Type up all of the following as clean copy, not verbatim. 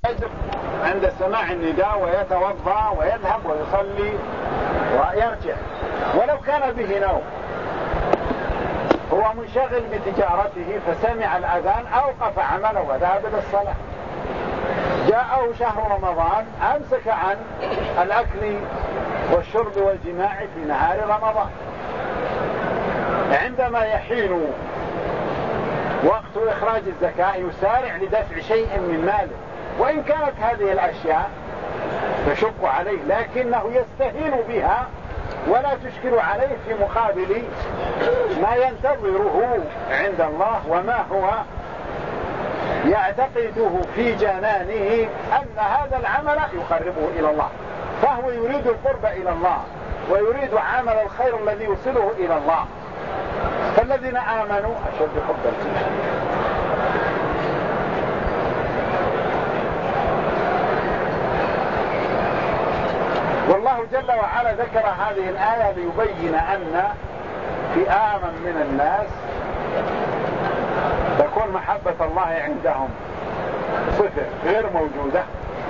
عند سماع النداء ويتوضأ ويذهب ويصلي ويرجع ولو كان به نوم، هو منشغل بتجارته فسمع الأذان أوقف عمله وذهب إلى الصلاة. جاءه شهر رمضان أمسك عن الأكل والشرب والجماع في نهار رمضان. عندما يحين وقت إخراج الزكاة يسارع لدفع شيء من ماله، وإن كانت هذه الأشياء تشق عليه لكنه يستهين بها ولا تشكل عليه في مقابل ما ينتظره عند الله وما هو يعتقده في جنانه أن هذا العمل يقربه إلى الله، فهو يريد القرب إلى الله ويريد عمل الخير الذي يوصله إلى الله. فالذين آمنوا أشد حبا لله. والله جل وعلا ذكر هذه الآية ليبين أن فئاما من الناس تكون محبة الله عندهم صفر غير موجودة،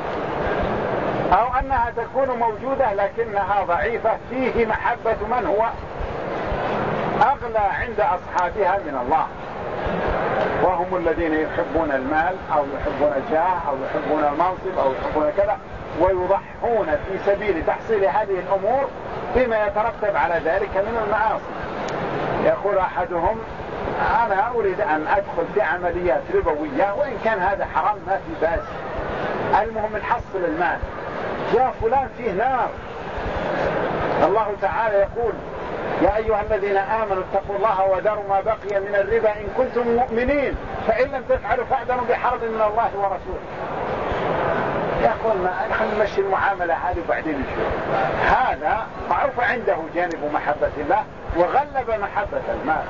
أو أنها تكون موجودة لكنها ضعيفة، فيه محبة من هو أغلى عند أصحابها من الله، وهم الذين يحبون المال أو يحبون الجاه أو يحبون المنصب أو يحبون كذا، ويضحون في سبيل تحصيل هذه الأمور بما يترتب على ذلك من المعاصي. يقول أحدهم أنا أريد أن أدخل في عمليات ربوية وإن كان هذا حرام ما في باس، المهم نحصل المال. يا فلان فيه نار. الله تعالى يقول يا أيها الذين آمنوا اتقوا الله وذروا ما بقي من الربا إن كنتم مؤمنين فإن لم تفعلوا فأذنوا بحرب من الله ورسوله. يقول خلينا نمشي المعاملة هذه وبعدين نشوف. هذا معروف عنده جانب محبة الله وغلب محبة المال.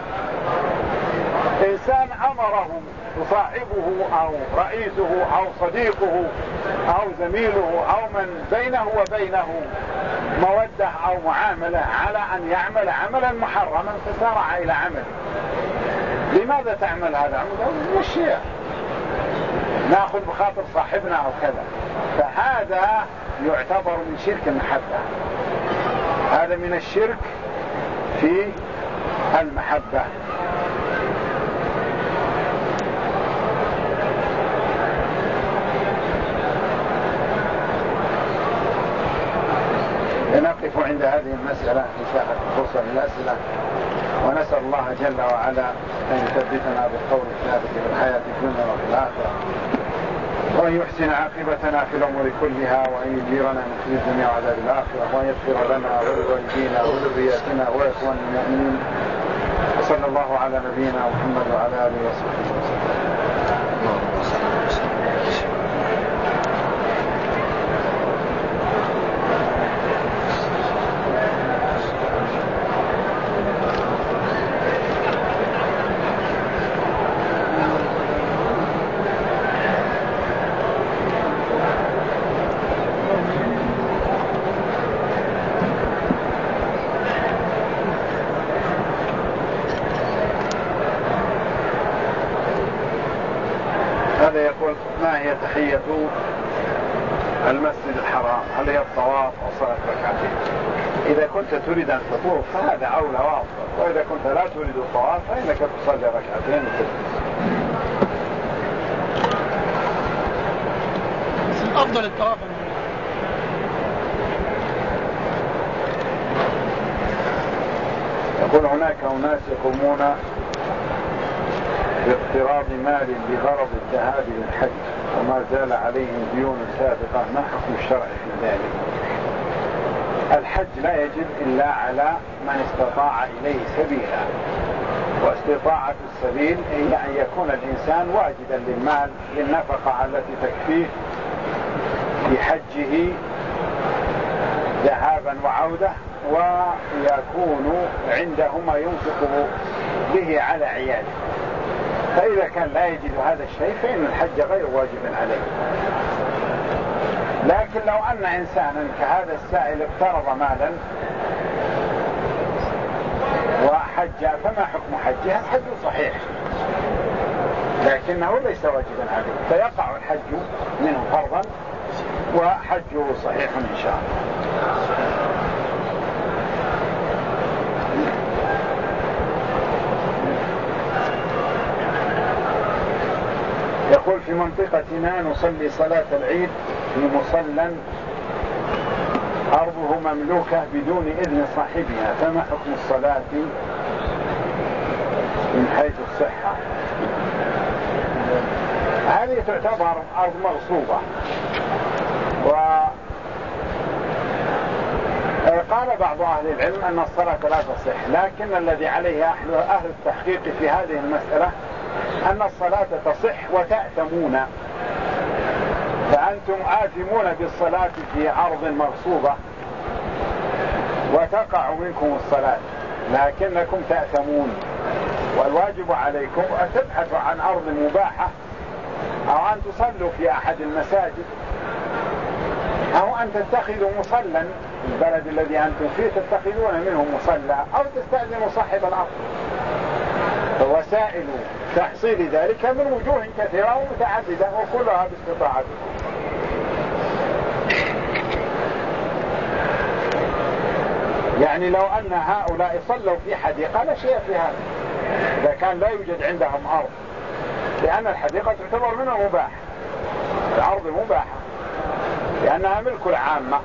إنسان أمره صاحبه أو رئيسه أو صديقه أو زميله أو من بينه وبينه مودة أو معاملة على أن يعمل عملا محرما فسارع إلى عمله. لماذا تعمل هذا العمل؟ مش نأخذ بخاطر صاحبنا أو كذا، فهذا يعتبر من شرك المحبة. هذا من الشرك في المحبة. نقف عند هذه المسألة إن شاء الله فرصة للأسئلة، ونسأل الله جل وعلا أن يثبتنا بالقول الثابت في الحياة الدنيا وفي الآخرة، وأن يحسن عاقبتنا في الأمور كلها، وأن يجيرنا من خزي الدنيا وعذاب الآخرة، وأن يغفر لنا ولوالدينا وذرياتنا وإخواننا المؤمنين. وصلى الله على نبينا محمد وعلى آله وصحبه وسلم. هذا يقول ما هي تحية المسجد الحرام؟ هل هي الطواف أو صلاة ركعتين؟ إذا كنت تريد أن تطوف فهذا أولى وأفضل، وإذا كنت لا تريد الطواف فإنك تصلي ركعتين وتجلس. أفضل الطواف. يقول هناك أناس يقومون باقتراض مال بغرض الذهاب للحج وما زال عليهم ديون سابقة، ما حكم الشرع في ذلك؟ الحج لا يجب إلا على من استطاع إليه سبيلا، واستطاعة السبيل هي أن يكون الإنسان واجدا للمال للنفقة التي تكفيه في حجه ذهابا وعودة، ويكون عنده ما ينفق به على عياله. فإذا كان لا يجد هذا الشيء فإن الحج غير واجب عليه. لكن لو أن إنسانا كهذا السائل اقترض مالا وحج فما حكم حجه؟ الحج صحيح لكنه ليس واجبا عليه، فيقع الحج منه فرضا وحجه صحيح إن شاء الله. يقول في منطقتنا نصلي صلاة العيد في مصلى أرضه مملوكة بدون إذن صاحبها، فما حكم الصلاة من حيث الصحة؟ هذه تعتبر أرض مغصوبة، وقال بعض أهل العلم أن الصلاة لا تصح، لكن الذي عليه أهل التحقيق في هذه المسألة أن الصلاة تصح وتأثمون، فأنتم آثمون بالصلاة في أرض مغصوبة وتقع منكم الصلاة، لكنكم تأثمون، والواجب عليكم أن تبحثوا عن أرض مباحة، أو أن تصلوا في أحد المساجد، أو أن تتخذوا مصلى البلد الذي أنتم فيه تتخذون منه مصلى، أو تستأذنوا صاحب الأرض. وسائل تحصيل ذلك من وجوه كثيرة ومتعددة وكلها باستطاعتكم. يعني لو أن هؤلاء صلوا في حديقة لا شيء في هذا إذا كان لا يوجد عندهم أرض، لأن الحديقة تعتبر منها مباح، الأرض مباحة لأنها ملك العامة.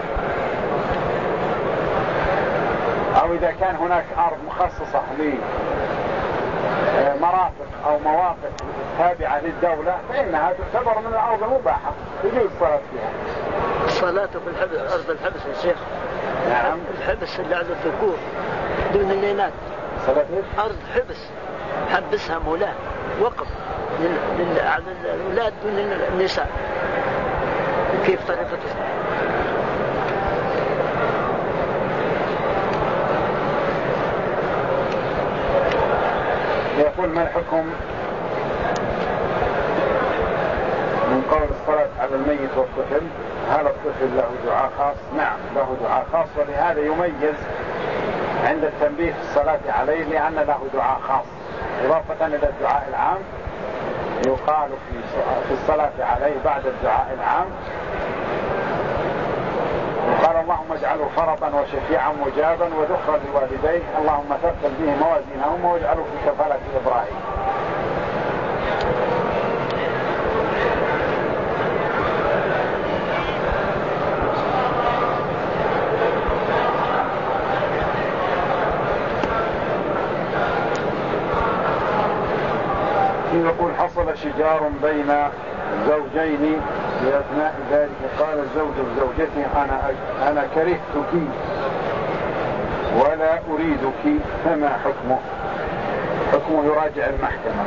أو إذا كان هناك أرض مخصصة لمرافق أو مواقف تابعة للدولة فإنها تعتبر من الأرض المباحة يجوز الصلاة فيها. الصلاة في أرض الحبس يا شيخ. نعم. الحبس اللي على الذكور دون الإناث. صلاة أرض حبس حبسها مولاه وقف على الأولاد دون النساء. كيف طريقته؟ يقول ما الحكم من قول الصلاة على الميت والطفل؟ هل الطفل له دعاء خاص؟ نعم له دعاء خاص، ولهذا يميز عند التنبيه في الصلاة عليه لأن له دعاء خاص إضافة إلى الدعاء العام. يقال في الصلاة عليه بعد الدعاء العام قال اللهم اجعله فرطا وشفيعا مجابا وذخرا لوالديه، اللهم ثقل به موازينهم واجعله في كفالة إبراهيم. يقول حصل شجار بين زوجين في أثناء ذلك قال الزوج لزوجته أنا كرهتك ولا أريدك، فما حكمه؟ حكمه يراجع المحكمة.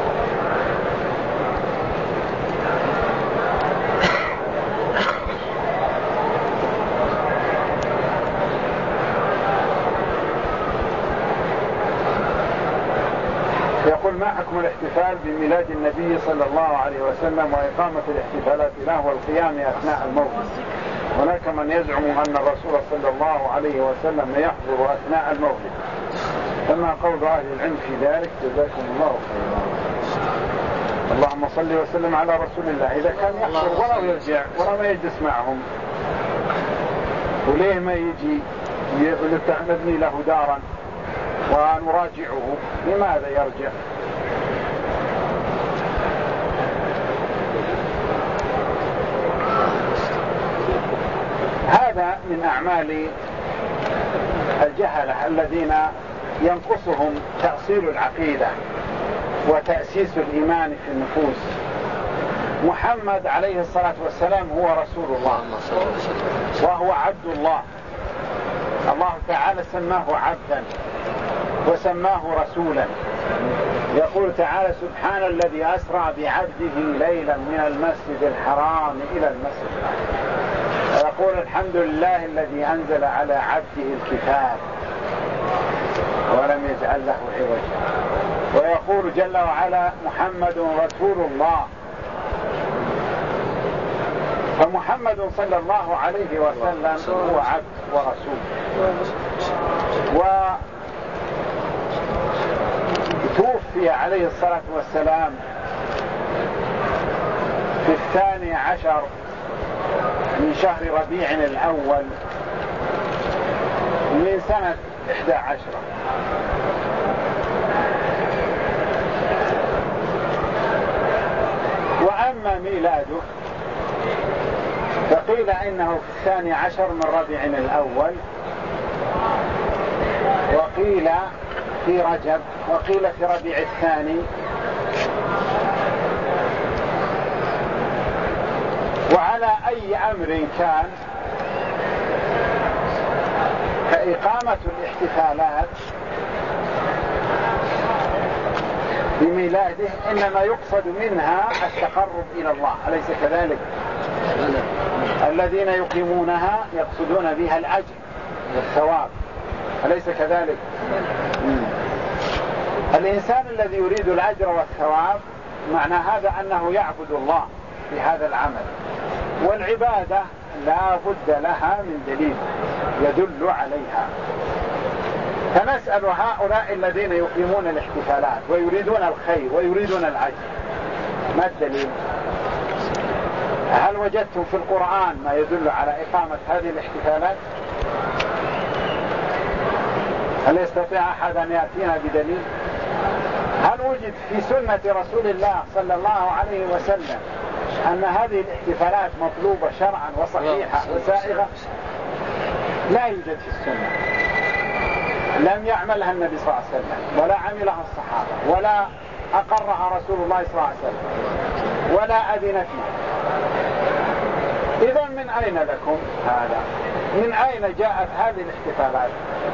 يقول ما حكم الاحتفال بميلاد النبي صلى الله عليه وسلم وإقامة الاحتفالات له والقيام أثناء المولد؟ هناك من يزعم أن الرسول صلى الله عليه وسلم يحضر أثناء المولد، فما قول أهل العلم في ذلك؟ جزاكم الله خيرا. اللهم صل وسلم على رسول الله. إذا كان يحضر ولا يرجع ولا ما يجلس معهم، وليه ما يجي نبني له دارا ونراجعه؟ لماذا يرجع؟ هذا من أعمال الجهلة الذين ينقصهم تأصيل العقيدة وتأسيس الإيمان في النفوس. محمد عليه الصلاة والسلام هو رسول الله وهو عبد الله، الله تعالى سماه عبدا وسماه رسولا. يقول تعالى سبحان الذي أسرى بعبده ليلا من المسجد الحرام إلى المسجد الأقصى. ويقول الحمد لله الذي أنزل على عبده الكتاب ولم يجعل له عوجا. ويقول جل وعلا محمد رسول الله. فمحمد صلى الله عليه وسلم هو عبد ورسول. وتوفي توفي عليه الصلاة والسلام في 12 من شهر ربيع الأول من سنة 11. وأما ميلاده فقيل إنه في 12 من ربيع الأول، وقيل في رجب، وقيل في ربيع الثاني، وعلى أي أمر كان فإقامة الاحتفالات بميلاده إنما يقصد منها التقرب إلى الله، أليس كذلك؟ الذين يقيمونها يقصدون بها الأجر والثواب، أليس كذلك؟ الإنسان الذي يريد الأجر والثواب معنى هذا أنه يعبد الله بهذا العمل، والعبادة لا بد لها من دليل يدل عليها. فنسأل هؤلاء الذين يقيمون الاحتفالات ويريدون الخير ويريدون الأجر، ما الدليل؟ هل وجدتم في القرآن ما يدل على إقامة هذه الاحتفالات؟ هل يستطيع أحد أن يأتينا بدليل؟ هل وجد في سنة رسول الله صلى الله عليه وسلم أن هذه الاحتفالات مطلوبة شرعا وصحيحة وسائغة؟ لا يوجد في السنة، لم يعملها النبي صلى الله عليه وسلم، ولا عملها الصحابة، ولا أقرها رسول الله صلى الله عليه وسلم، ولا أذن فيها. إذن من أين لكم هذا؟ من أين جاءت هذه الاحتفالات؟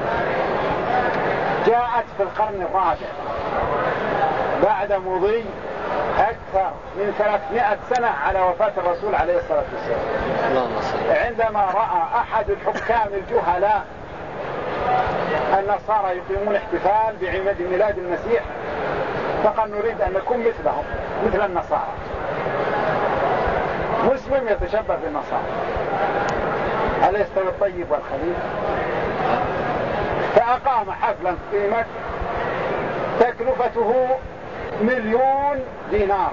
جاءت في القرن الرابع بعد مضي أكثر من 300 سنة على وفاة الرسول عليه الصلاة والسلام، عندما رأى أحد الحكام الجهلاء النصارى يقيمون احتفال بعيد ميلاد المسيح، فقال نريد أن نكون مثلهم، مثل النصارى. مسلم يتشبه بالنصارى، هل يستوي الطيب والخبيث؟ فأقام حفلا قيمة تكلفته 1,000,000 دينار،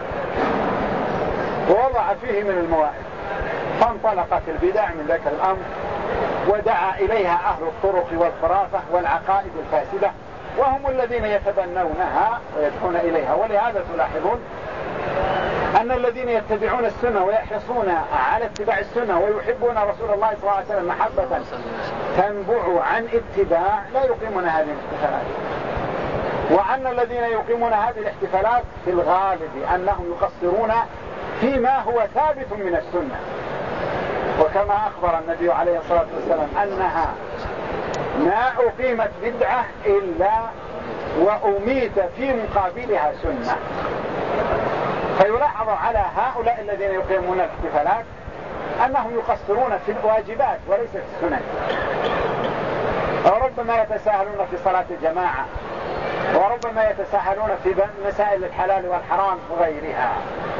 ووضع فيه من الموائد. فانطلقت البدع من ذاك الأمر، ودعا إليها أهل الطرق والخرافة والعقائد الفاسدة، وهم الذين يتبنونها ويدعون إليها. ولهذا تلاحظون أن الذين يتبعون السنة ويحرصون على اتباع السنة ويحبون رسول الله صلى الله عليه وسلم محبة تنبع عن اتباع لا يقيمون هذه الاحتفالات. وأن الذين يقيمون هذه الاحتفالات في الغالب أنهم يقصرون فيما هو ثابت من السنة، وكما أخبر النبي عليه الصلاة والسلام أنها ما أقيمت بدعة إلا وأميت في مقابلها سنة. فيلاحظ على هؤلاء الذين يقيمون الاحتفالات أنهم يقصرون في الواجبات وليس في السنن، وربما يتساهلون في صلاة الجماعة، وربما يتساهلون في مسائل الحلال والحرام وغيرها.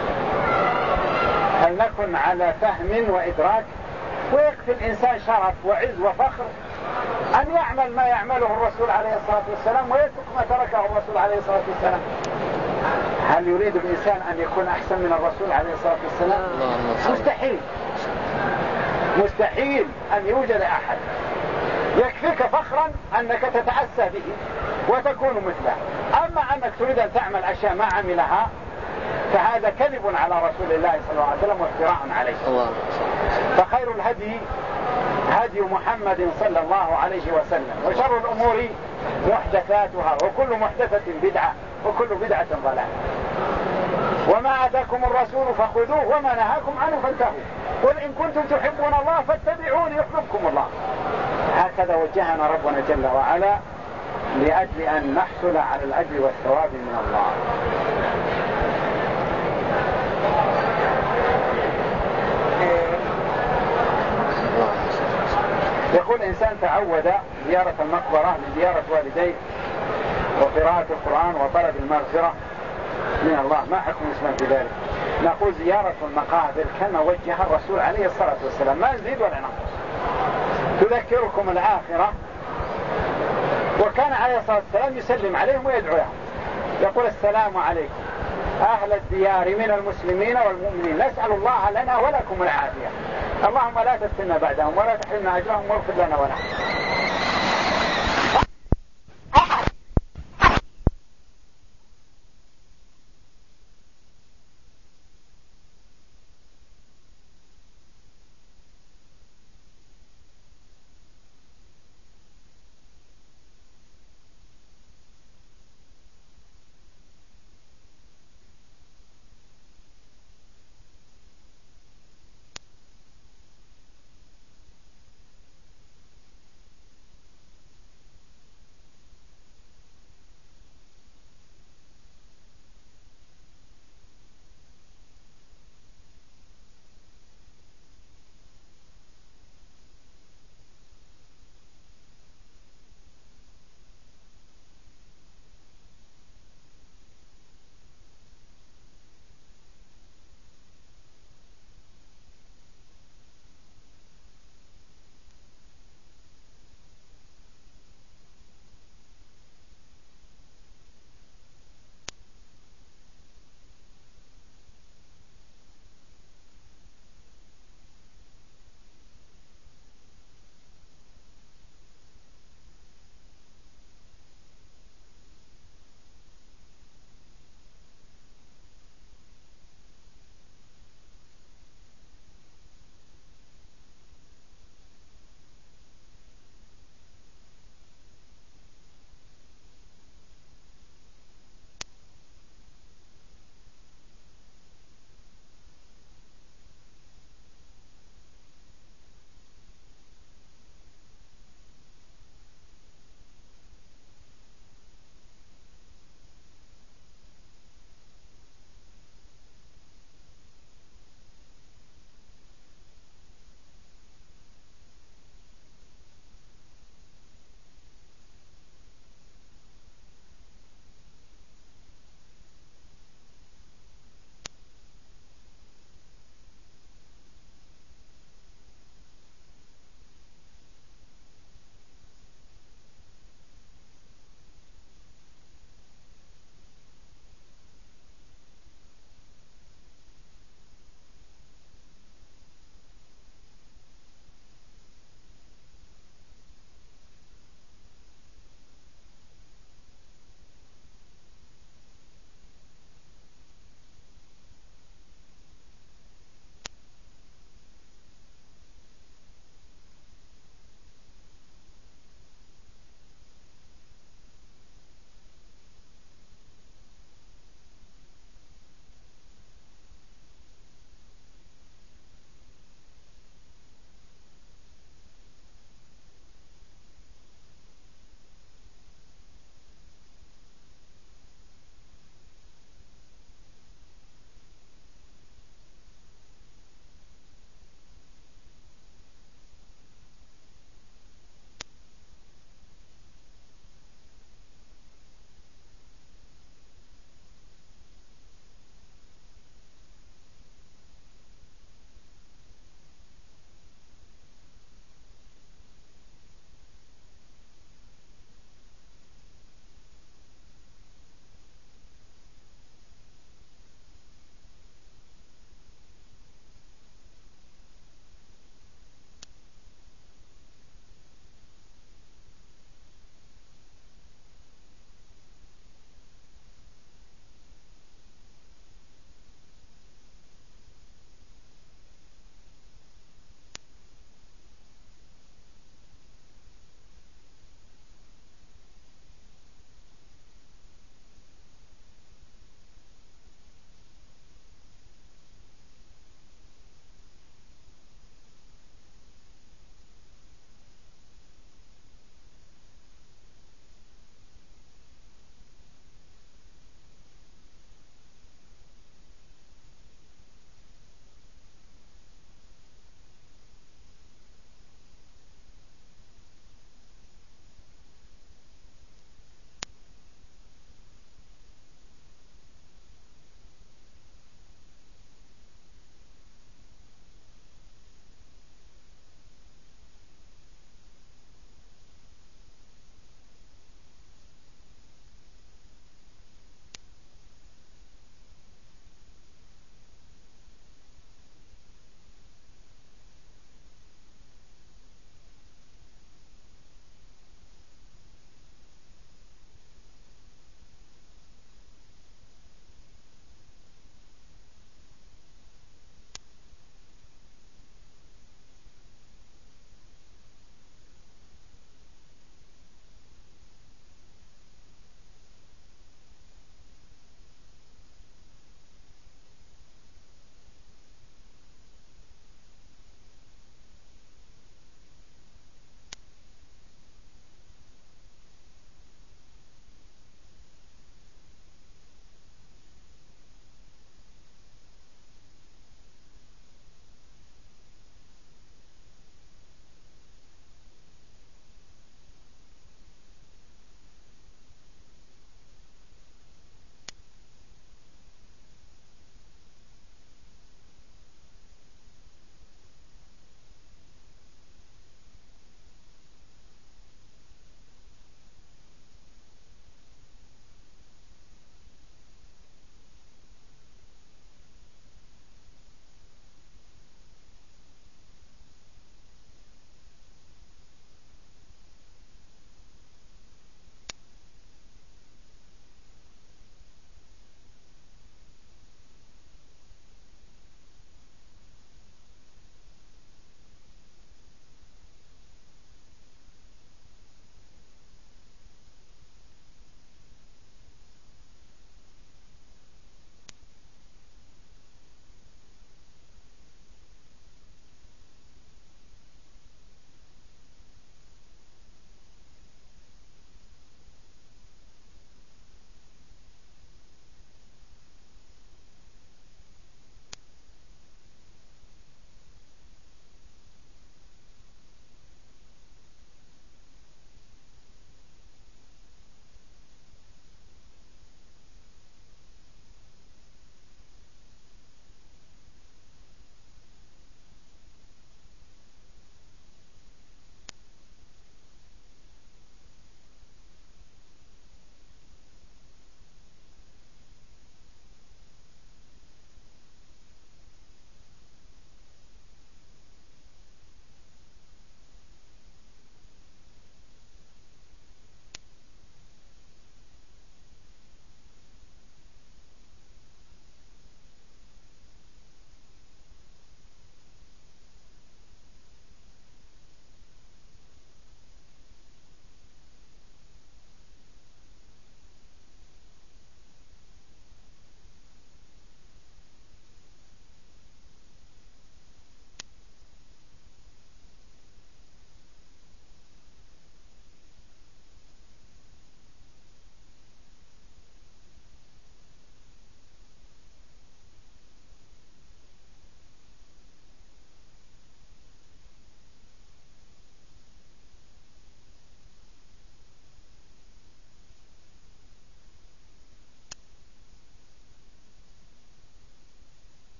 فلنكن على فهم وإدراك، ويكفي الإنسان شرف وعز وفخر أن يعمل ما يعمله الرسول عليه الصلاة والسلام ويترك ما تركه الرسول عليه الصلاة والسلام. هل يريد الإنسان أن يكون أحسن من الرسول عليه الصلاة والسلام؟ مستحيل، مستحيل أن يوجد أحد. يكفيك فخرا أنك تتأسى به وتكون مثله. أما أنك تريد أن تعمل أشياء ما عملها فهذا كذب على رسول الله صلى الله عليه وسلم وافتراء عليه. فخير الهدي هدي محمد صلى الله عليه وسلم، وشر الأمور محدثاتها، وكل محدثة بدعة، وكل بدعة ضلالة. وما أتاكم الرسول فخذوه وما نهاكم عنه فانتهوا، قل إن كنتم تحبون الله فاتبعوني يحببكم الله. هكذا وجهنا ربنا جل وعلا لأجل أن نحصل على الأجر والثواب من الله. يقول إنسان تعود زيارة المقبرة لزيارة والديه وقراءة القرآن وطلب المغفرة من الله، ما حكم الإسلام في ذلك؟ نقول زيارة المقابر كما وجه الرسول عليه الصلاة والسلام، ما نزيد ولا نقص، تذكركم الآخرة، وكان عليه الصلاة والسلام يسلم عليهم ويدعو لهم. يقول السلام عليكم أهل الديار من المسلمين والمؤمنين، نسأل الله لنا ولكم العافية، اللهم لا تفتنا بعدهم ولا تحرمنا أجرهم واغفر لنا ونحن.